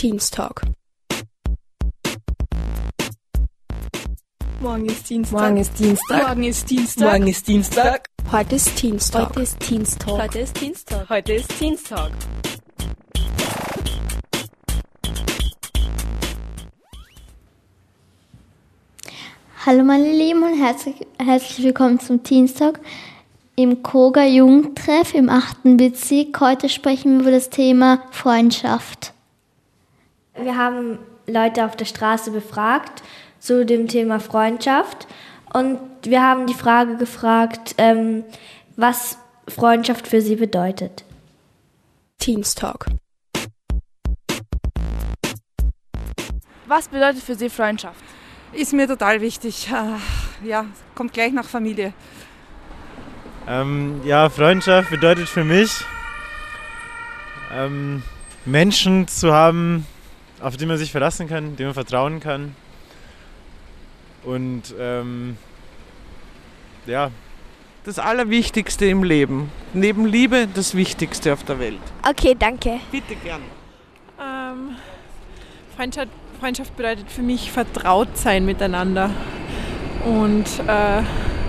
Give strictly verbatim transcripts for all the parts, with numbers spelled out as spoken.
Teens Talk. Morgen ist Dienstag. Morgen ist Dienstag. Morgen ist Dienstag. Morgen ist Dienstag. Heute ist Teens Talk. Heute ist Teens Talk. Heute ist Dienstag. Heute ist Teens Talk. Hallo meine Lieben und herzlich, herzlich willkommen zum Teens Talk im Koga Jugendtreff im achten Bezirk. Heute sprechen wir über das Thema Freundschaft. Wir haben Leute auf der Straße befragt zu dem Thema Freundschaft und wir haben die Frage gefragt, ähm, was Freundschaft für sie bedeutet. Teens Talk. Was bedeutet für Sie Freundschaft? Ist mir total wichtig. Ja, kommt gleich nach Familie. Ähm, ja, Freundschaft bedeutet für mich, ähm, Menschen zu haben, auf die man sich verlassen kann, denen man vertrauen kann. Und ähm, ja. Das Allerwichtigste im Leben. Neben Liebe das Wichtigste auf der Welt. Okay, danke. Bitte gern. Ähm, Freundschaft, Freundschaft bedeutet für mich vertraut sein miteinander und äh,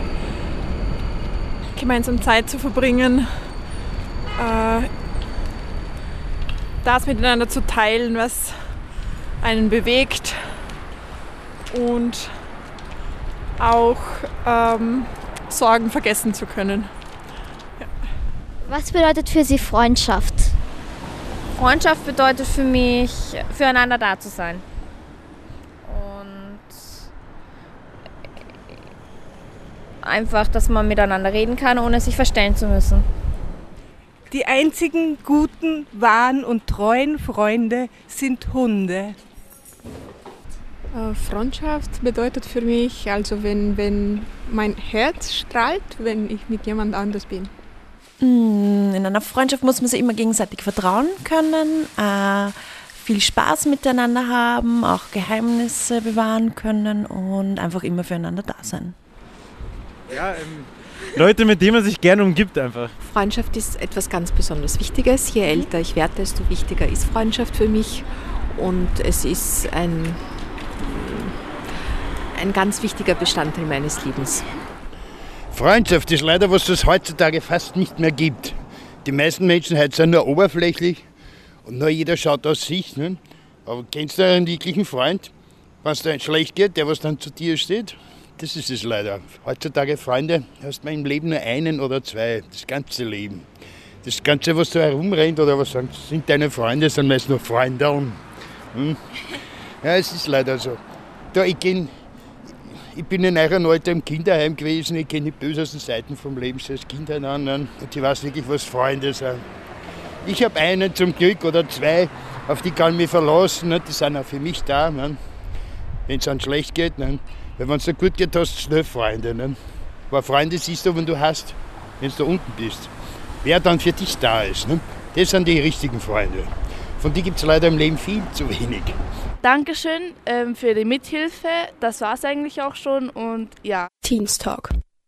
gemeinsam Zeit zu verbringen, äh, das miteinander zu teilen, was einen bewegt und auch ähm, Sorgen vergessen zu können. Ja. Was bedeutet für Sie Freundschaft? Freundschaft bedeutet für mich, füreinander da zu sein. Und einfach, dass man miteinander reden kann, ohne sich verstellen zu müssen. Die einzigen guten, wahren und treuen Freunde sind Hunde. Freundschaft bedeutet für mich, also wenn, wenn mein Herz strahlt, wenn ich mit jemand anders bin. In einer Freundschaft muss man sich immer gegenseitig vertrauen können, äh, viel Spaß miteinander haben, auch Geheimnisse bewahren können und einfach immer füreinander da sein. Ja, ähm, Leute, mit denen man sich gerne umgibt einfach. Freundschaft ist etwas ganz besonders Wichtiges. Je älter ich werde, desto wichtiger ist Freundschaft für mich. Und es ist ein, ein ganz wichtiger Bestandteil meines Lebens. Freundschaft ist leider, was es heutzutage fast nicht mehr gibt. Die meisten Menschen heute sind nur oberflächlich und nur jeder schaut aus sich. Ne? Aber kennst du einen wirklichen Freund, wenn es dir schlecht geht, der was dann zu dir steht? Das ist es leider. Heutzutage Freunde hast man im Leben nur einen oder zwei, das ganze Leben. Das Ganze, was da herumrennt oder was sind deine Freunde, sind meist nur Freunde. Hm? Ja, es ist leider so. Da, ich geh, Ich bin in eurem Alter im Kinderheim gewesen, ich kenne die bösesten Seiten vom Leben als Kind an und ich weiß wirklich, was Freunde sind. Ich habe einen zum Glück oder zwei, auf die kann ich mich verlassen, die sind auch für mich da, wenn es einem schlecht geht. Weil wenn es dir gut geht, hast du schnell Freunde. Aber Freunde siehst du, wenn du hast, wenn du unten bist. Wer dann für dich da ist, das sind die richtigen Freunde. Von denen gibt es leider im Leben viel zu wenig. Dankeschön ähm, für die Mithilfe. Das war es eigentlich auch schon und ja. Teens Talk.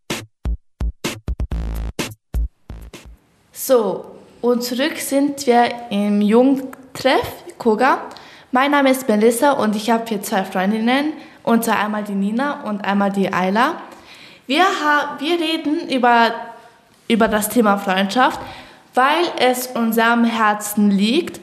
So, und zurück sind wir im Jugendtreff Koga. Mein Name ist Melissa und ich habe hier zwei Freundinnen, und zwar einmal die Nina und einmal die Ayla. Wir, ha- wir reden über, über das Thema Freundschaft, weil es uns am Herzen liegt.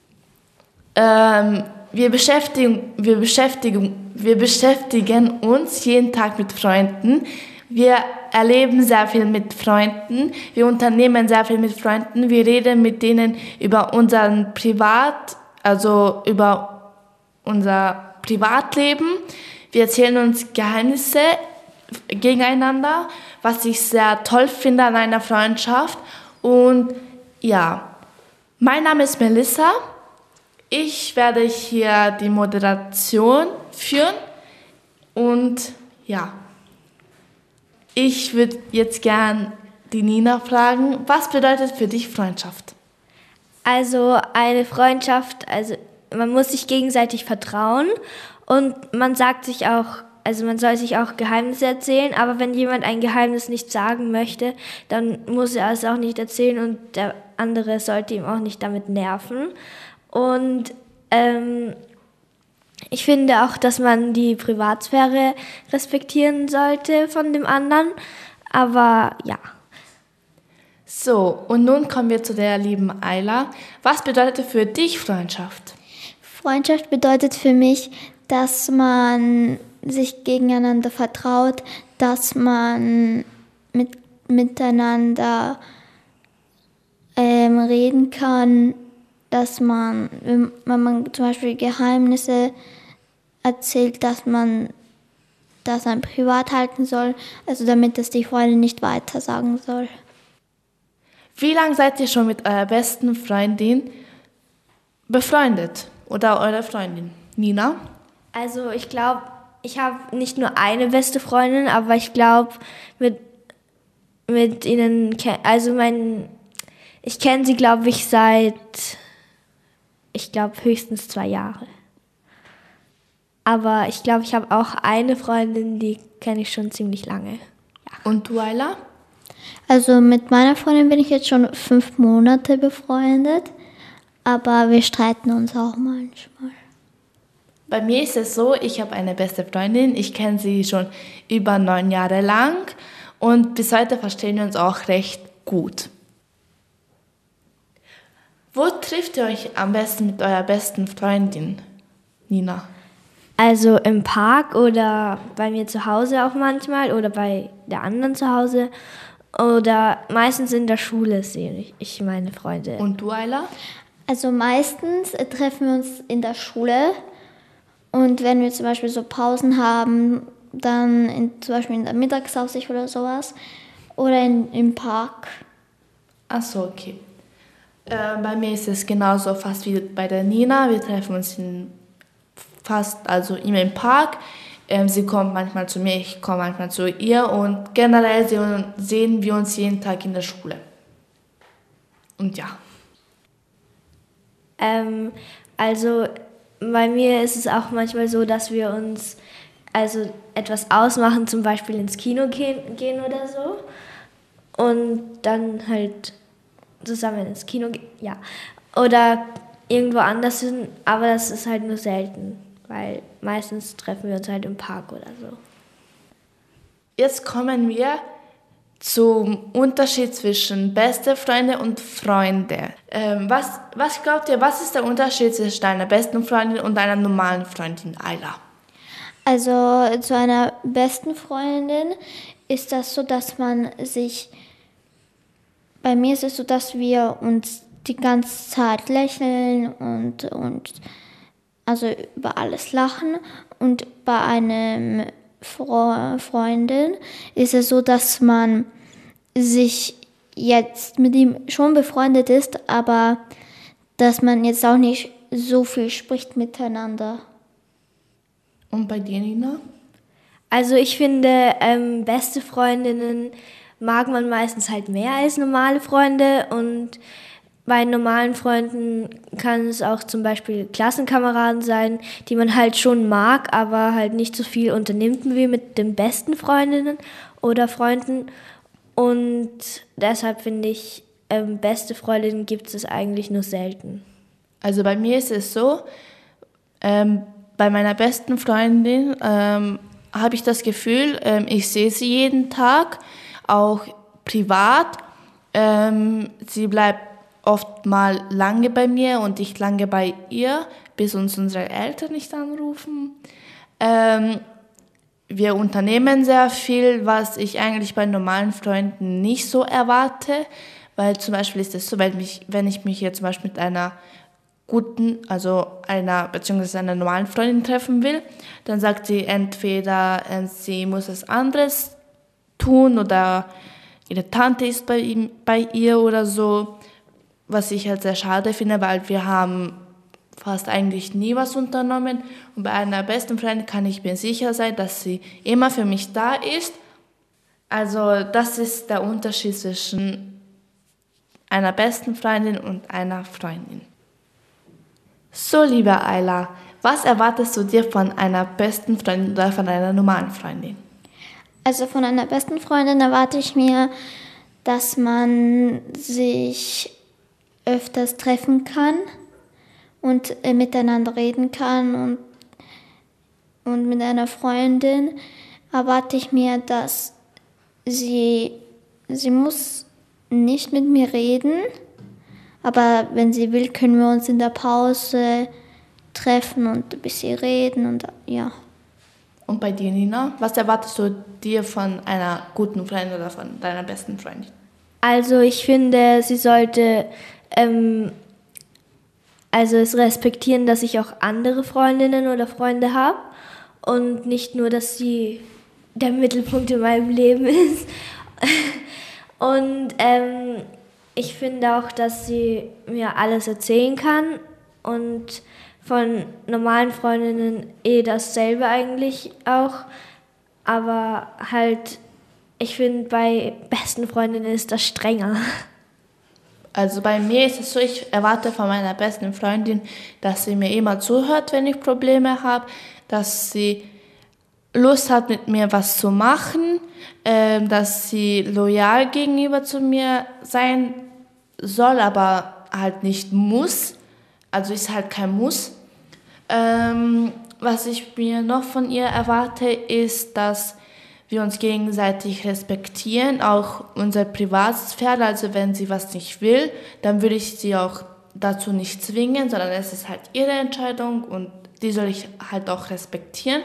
Ähm, Wir beschäftigen, wir, beschäftigen, wir beschäftigen uns jeden Tag mit Freunden. Wir erleben sehr viel mit Freunden. Wir unternehmen sehr viel mit Freunden. Wir reden mit denen über unseren Privat, also über unser Privatleben. Wir erzählen uns Geheimnisse gegeneinander, was ich sehr toll finde an einer Freundschaft. Und ja, mein Name ist Melissa. Ich werde hier die Moderation führen und ja, ich würde jetzt gern die Nina fragen, was bedeutet für dich Freundschaft? Also eine Freundschaft, also man muss sich gegenseitig vertrauen und man sagt sich auch, also man soll sich auch Geheimnisse erzählen, aber wenn jemand ein Geheimnis nicht sagen möchte, dann muss er es auch nicht erzählen und der andere sollte ihm auch nicht damit nerven. Und Ähm, ich finde auch, dass man die Privatsphäre respektieren sollte von dem anderen. Aber ja. So, und nun kommen wir zu der lieben Ayla. Was bedeutet für dich Freundschaft? Freundschaft bedeutet für mich, dass man sich gegeneinander vertraut, dass man mit, miteinander ähm, reden kann, dass man, wenn, wenn man zum Beispiel Geheimnisse erzählt, dass man das dann privat halten soll, also damit es die Freundin nicht weiter sagen soll. Wie lange seid ihr schon mit eurer besten Freundin befreundet oder eurer Freundin? Nina? Also ich glaube, ich habe nicht nur eine beste Freundin, aber ich glaube, mit, mit ihnen, also mein, ich kenne sie, glaube ich, seit, ich glaube, höchstens zwei Jahre. Aber ich glaube, ich habe auch eine Freundin, die kenne ich schon ziemlich lange. Ja. Und du, Ayla? Also mit meiner Freundin bin ich jetzt schon fünf Monate befreundet, aber wir streiten uns auch manchmal. Bei mir ist es so, ich habe eine beste Freundin, ich kenne sie schon über neun Jahre lang und bis heute verstehen wir uns auch recht gut. Wo trifft ihr euch am besten mit eurer besten Freundin, Nina? Also im Park oder bei mir zu Hause auch manchmal oder bei der anderen zu Hause oder meistens in der Schule sehe ich, ich meine Freunde. Und du, Ayla? Also meistens treffen wir uns in der Schule und wenn wir zum Beispiel so Pausen haben, dann in, zum Beispiel in der Mittagsaussicht oder sowas oder in, im Park. Ach so, okay. Äh, bei mir ist es genauso fast wie bei der Nina. Wir treffen uns in fast, also immer im Park. Ähm, sie kommt manchmal zu mir, ich komme manchmal zu ihr und generell sehen wir uns jeden Tag in der Schule. Und ja. Ähm, also bei mir ist es auch manchmal so, dass wir uns also etwas ausmachen, zum Beispiel ins Kino gehen, gehen oder so und dann halt zusammen ins Kino gehen, ja. Oder irgendwo anders hin, aber das ist halt nur selten, weil meistens treffen wir uns halt im Park oder so. Jetzt kommen wir zum Unterschied zwischen beste Freunde und Freunde. Ähm, was, was glaubt ihr, was ist der Unterschied zwischen einer besten Freundin und einer normalen Freundin, Ayla? Also zu einer besten Freundin ist das so, dass man sich, bei mir ist es so, dass wir uns die ganze Zeit lächeln und, und also über alles lachen. Und bei einem Fre- Freundin ist es so, dass man sich jetzt mit ihm schon befreundet ist, aber dass man jetzt auch nicht so viel spricht miteinander. Und bei dir, Nina? Also ich finde, ähm, beste Freundinnen mag man meistens halt mehr als normale Freunde und bei normalen Freunden kann es auch zum Beispiel Klassenkameraden sein, die man halt schon mag, aber halt nicht so viel unternimmt wie mit den besten Freundinnen oder Freunden. Und deshalb finde ich, ähm, beste Freundinnen gibt es eigentlich nur selten. Also bei mir ist es so, ähm, bei meiner besten Freundin ähm, habe ich das Gefühl, ähm, ich sehe sie jeden Tag, auch privat. Ähm, sie bleibt oft mal lange bei mir und ich lange bei ihr, bis uns unsere Eltern nicht anrufen. Ähm, wir unternehmen sehr viel, was ich eigentlich bei normalen Freunden nicht so erwarte, weil zum Beispiel ist es so, wenn, mich, wenn ich mich hier zum Beispiel mit einer guten, also einer beziehungsweise einer normalen Freundin treffen will, dann sagt sie entweder, äh, sie muss was anderes tun oder ihre Tante ist bei, ihm, bei ihr oder so, was ich halt sehr schade finde, weil wir haben fast eigentlich nie was unternommen und bei einer besten Freundin kann ich mir sicher sein, dass sie immer für mich da ist. Also das ist der Unterschied zwischen einer besten Freundin und einer Freundin. So, liebe Ayla, was erwartest du dir von einer besten Freundin oder von einer normalen Freundin? Also von einer besten Freundin erwarte ich mir, dass man sich öfters treffen kann und äh, miteinander reden kann. Und, und mit einer Freundin erwarte ich mir, dass sie, sie muss nicht mit mir reden, aber wenn sie will, können wir uns in der Pause treffen und ein bisschen reden und ja. Und bei dir, Nina, was erwartest du dir von einer guten Freundin oder von deiner besten Freundin? Also ich finde, sie sollte ähm, also es respektieren, dass ich auch andere Freundinnen oder Freunde habe und nicht nur, dass sie der Mittelpunkt in meinem Leben ist. Und ähm, ich finde auch, dass sie mir alles erzählen kann und von normalen Freundinnen eh dasselbe eigentlich auch. Aber halt, ich finde, bei besten Freundinnen ist das strenger. Also bei mir ist es so, ich erwarte von meiner besten Freundin, dass sie mir immer zuhört, wenn ich Probleme habe, dass sie Lust hat, mit mir was zu machen, äh, dass sie loyal gegenüber zu mir sein soll, aber halt nicht muss. Also ist halt kein Muss. Ähm, was ich mir noch von ihr erwarte, ist, dass wir uns gegenseitig respektieren, auch unsere Privatsphäre. Also wenn sie was nicht will, dann würde ich sie auch dazu nicht zwingen, sondern es ist halt ihre Entscheidung und die soll ich halt auch respektieren.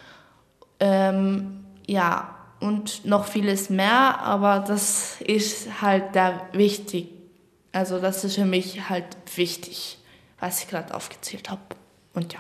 Ähm, ja, und noch vieles mehr, aber das ist halt der wichtig. Also das ist für mich halt wichtig, was ich gerade aufgezählt habe. Und ja.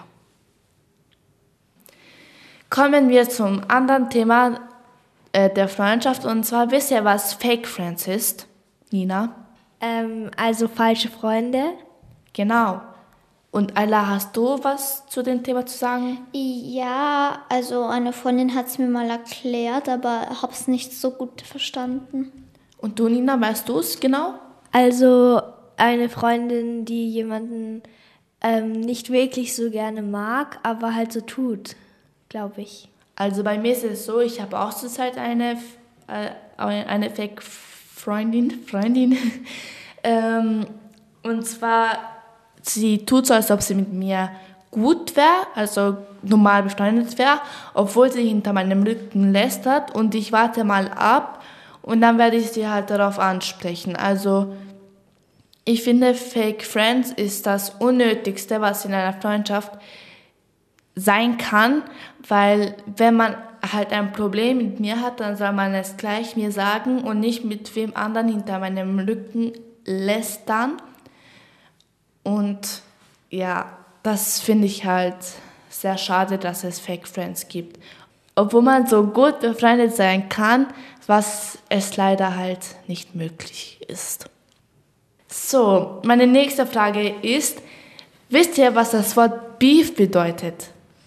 Kommen wir zum anderen Thema äh, der Freundschaft. Und zwar, wisst ihr, was Fake Friends ist, Nina? Ähm, also falsche Freunde. Genau. Und Ayla, hast du was zu dem Thema zu sagen? Ja, also eine Freundin hat es mir mal erklärt, aber ich habe es nicht so gut verstanden. Und du, Nina, weißt du es genau? Also eine Freundin, die jemanden ähm, nicht wirklich so gerne mag, aber halt so tut, glaube ich. Also bei mir ist es so, ich habe auch zurzeit eine, äh, eine Fake-Freundin, Freundin. ähm, und zwar, sie tut so, als ob sie mit mir gut wäre, also normal befreundet wäre, obwohl sie hinter meinem Rücken lästert und ich warte mal ab und dann werde ich sie halt darauf ansprechen. Also ich finde, Fake Friends ist das Unnötigste, was in einer Freundschaft sein kann, weil wenn man halt ein Problem mit mir hat, dann soll man es gleich mir sagen und nicht mit wem anderen hinter meinem Rücken lästern. Und ja, das finde ich halt sehr schade, dass es Fake Friends gibt. Obwohl man so gut befreundet sein kann, was es leider halt nicht möglich ist. So, meine nächste Frage ist, wisst ihr, was das Wort Beef bedeutet?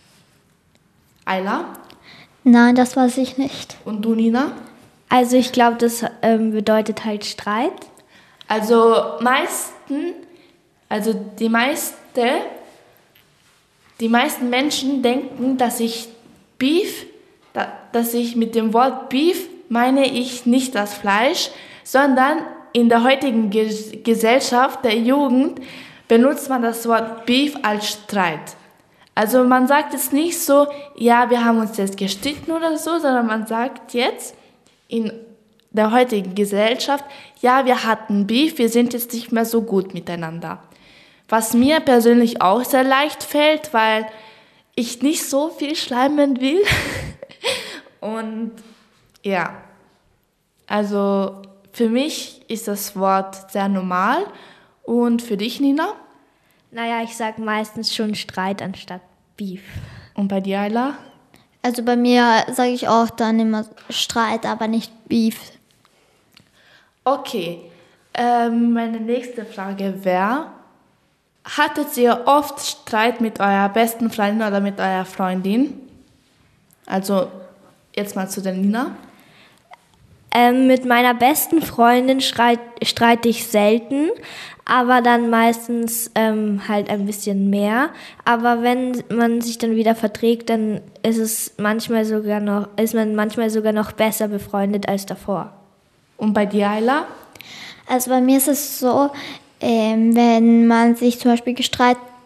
Ayla? Nein, das weiß ich nicht. Und du, Nina? Also ich glaube, das ähm, bedeutet halt Streit. Also meisten, also die meiste, die meisten Menschen denken, dass ich Beef, dass ich mit dem Wort Beef meine ich nicht das Fleisch, sondern in der heutigen Ge- Gesellschaft der Jugend benutzt man das Wort Beef als Streit. Also man sagt jetzt nicht so, ja, wir haben uns jetzt gestritten oder so, sondern man sagt jetzt in der heutigen Gesellschaft, ja, wir hatten Beef, wir sind jetzt nicht mehr so gut miteinander. Was mir persönlich auch sehr leicht fällt, weil ich nicht so viel schleimen will. Und ja, also für mich ist das Wort sehr normal. Und für dich, Nina? Naja, ich sage meistens schon Streit anstatt Beef. Und bei dir, Ayla? Also bei mir sage ich auch dann immer Streit, aber nicht Beef. Okay, ähm, meine nächste Frage wäre, hattet ihr oft Streit mit eurer besten Freundin oder mit eurer Freundin? Also jetzt mal zu der Nina. Ähm, mit meiner besten Freundin streit, streite ich selten, aber dann meistens ähm, halt ein bisschen mehr. Aber wenn man sich dann wieder verträgt, dann ist es manchmal sogar noch, ist man manchmal sogar noch besser befreundet als davor. Und bei dir, Ayla? Also bei mir ist es so, ähm, wenn man sich zum Beispiel gestreit,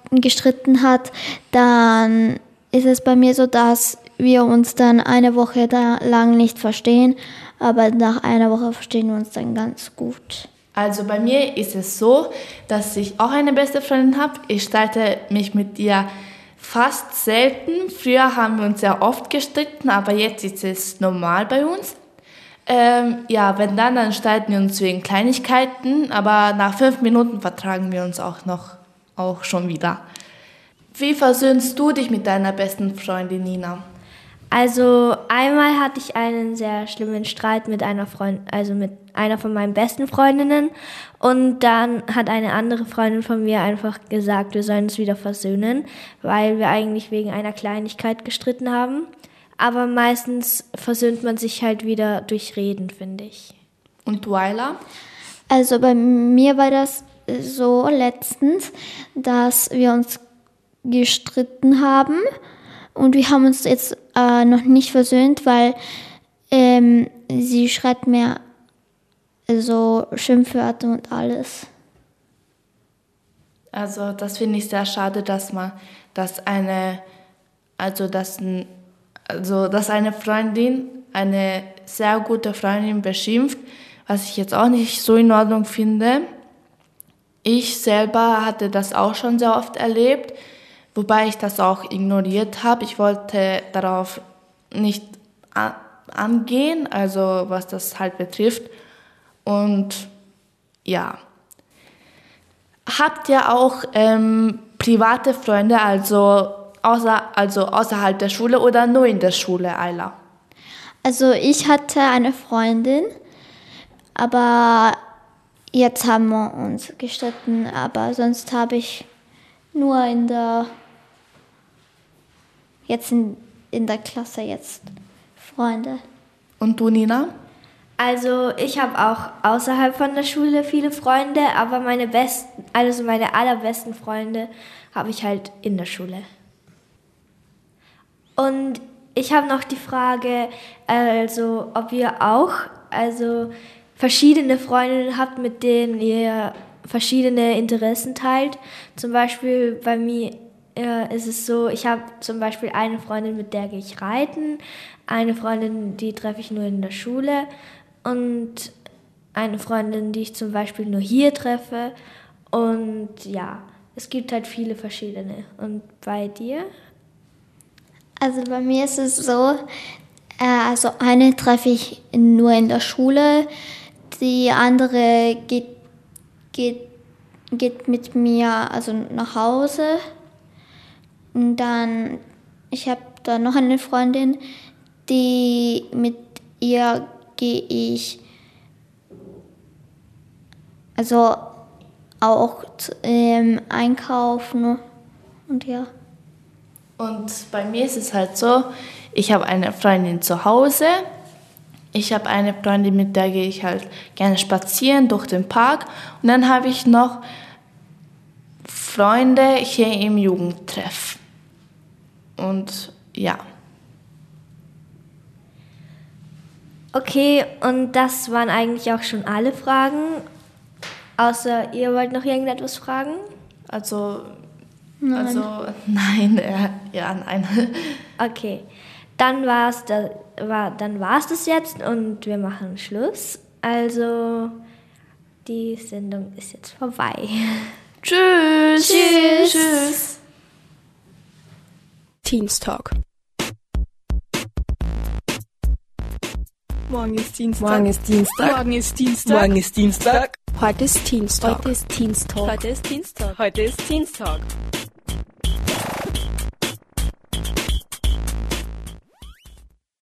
gestritten hat, dann ist es bei mir so, dass wir uns dann eine Woche da lang nicht verstehen, aber nach einer Woche verstehen wir uns dann ganz gut. Also bei mir ist es so, dass ich auch eine beste Freundin habe. Ich streite mich mit ihr fast selten. Früher haben wir uns sehr oft gestritten, aber jetzt ist es normal bei uns. Ähm, ja, wenn dann, dann streiten wir uns wegen Kleinigkeiten, aber nach fünf Minuten vertragen wir uns auch noch auch schon wieder. Wie versöhnst du dich mit deiner besten Freundin Nina? Also einmal hatte ich einen sehr schlimmen Streit mit einer Freundin, also mit einer von meinen besten Freundinnen, und dann hat eine andere Freundin von mir einfach gesagt, wir sollen uns wieder versöhnen, weil wir eigentlich wegen einer Kleinigkeit gestritten haben. Aber meistens versöhnt man sich halt wieder durch Reden, finde ich. Und du, Ayla? Also bei mir war das so letztens, dass wir uns gestritten haben. Und wir haben uns jetzt äh, noch nicht versöhnt, weil ähm, sie schreit mir so Schimpfwörter und alles. Also das finde ich sehr schade, dass man, dass eine, also dass, ein, also dass eine Freundin eine sehr gute Freundin beschimpft, was ich jetzt auch nicht so in Ordnung finde. Ich selber hatte das auch schon sehr oft erlebt. Wobei ich das auch ignoriert habe. Ich wollte darauf nicht angehen, also was das halt betrifft. Und ja. Habt ihr auch ähm, private Freunde, also, außer, also außerhalb der Schule oder nur in der Schule, Ayla? Also ich hatte eine Freundin, aber jetzt haben wir uns gestritten, aber sonst habe ich nur in der jetzt in, in der Klasse jetzt Freunde. Und du, Nina? Also ich habe auch außerhalb von der Schule viele Freunde, aber meine besten, also meine allerbesten Freunde habe ich halt in der Schule. Und ich habe noch die Frage, also ob ihr auch also verschiedene Freundinnen habt, mit denen ihr verschiedene Interessen teilt. Zum Beispiel bei mir äh, ist es so, ich habe zum Beispiel eine Freundin, mit der gehe ich reiten, eine Freundin, die treffe ich nur in der Schule und eine Freundin, die ich zum Beispiel nur hier treffe. Und ja, es gibt halt viele verschiedene. Und bei dir? Also bei mir ist es so, äh, also eine treffe ich nur in der Schule, die andere geht Geht, geht mit mir also nach Hause. Und dann, ich habe da noch eine Freundin, die mit ihr gehe ich also auch ähm, einkaufen und ja. Und bei mir ist es halt so, ich habe eine Freundin zu Hause. Ich habe eine Freundin, mit der gehe ich halt gerne spazieren durch den Park. Und dann habe ich noch Freunde hier im Jugendtreff. Und ja. Okay, und das waren eigentlich auch schon alle Fragen. Außer ihr wollt noch irgendetwas fragen? Also, nein. also nein, äh, ja, nein. Okay. Dann war es da, war, dann war's das jetzt und wir machen Schluss. Also, die Sendung ist jetzt vorbei. Tschüss. Tschüss. Tschüss. Teens Talk. Morgen ist Dienstag. Morgen ist Dienstag. Morgen ist Dienstag. Morgen ist Dienstag. Heute ist Teens Talk. Heute ist Teens Talk. Heute ist Teens Talk. Heute ist Teens Talk.